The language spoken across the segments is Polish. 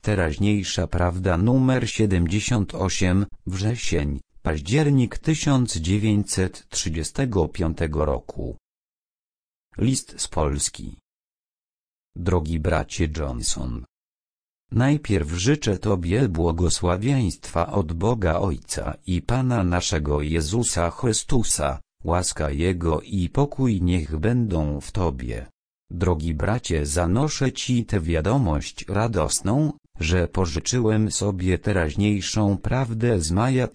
Teraźniejsza prawda numer 78, wrzesień, październik 1935 roku. List z Polski. Drogi bracie Johnson. Najpierw życzę Tobie błogosławieństwa od Boga Ojca i Pana naszego Jezusa Chrystusa, łaska Jego i pokój niech będą w Tobie. Drogi bracie, zanoszę Ci tę wiadomość radosną, że pożyczyłem sobie teraźniejszą prawdę z maja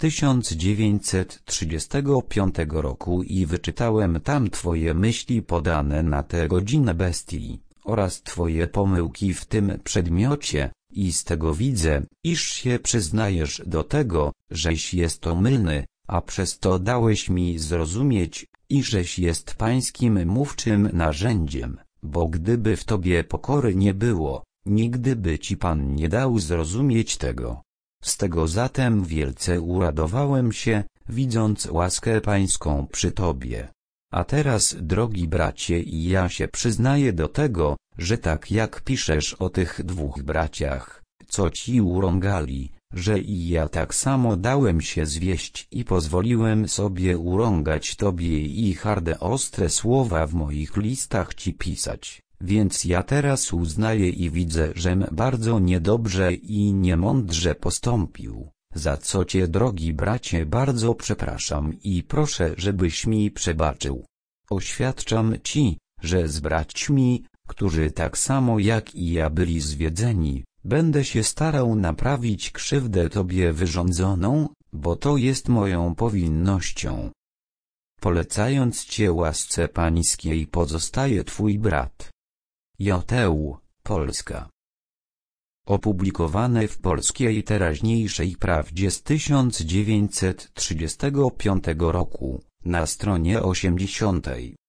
1935 roku i wyczytałem tam Twoje myśli podane na tę godzinę bestii, oraz Twoje pomyłki w tym przedmiocie, i z tego widzę, iż się przyznajesz do tego, żeś jest to mylny, a przez to dałeś mi zrozumieć, iżeś jest pańskim mówczym narzędziem, bo gdyby w Tobie pokory nie było, nigdy by Ci Pan nie dał zrozumieć tego. Z tego zatem wielce uradowałem się, widząc łaskę pańską przy Tobie. A teraz, drogi bracie, i ja się przyznaję do tego, że tak jak piszesz o tych dwóch braciach, co Ci urągali, że i ja tak samo dałem się zwieść i pozwoliłem sobie urągać Tobie i harde ostre słowa w moich listach Ci pisać. Więc ja teraz uznaję i widzę, żem bardzo niedobrze i niemądrze postąpił, za co Cię, drogi bracie, bardzo przepraszam i proszę, żebyś mi przebaczył. Oświadczam Ci, że z braćmi, którzy tak samo jak i ja byli zwiedzeni, będę się starał naprawić krzywdę Tobie wyrządzoną, bo to jest moją powinnością. Polecając Cię łasce pańskiej pozostaje Twój brat. J.T.U., Polska. Opublikowane w Polskiej Teraźniejszej Prawdzie z 1935 roku, na stronie 80.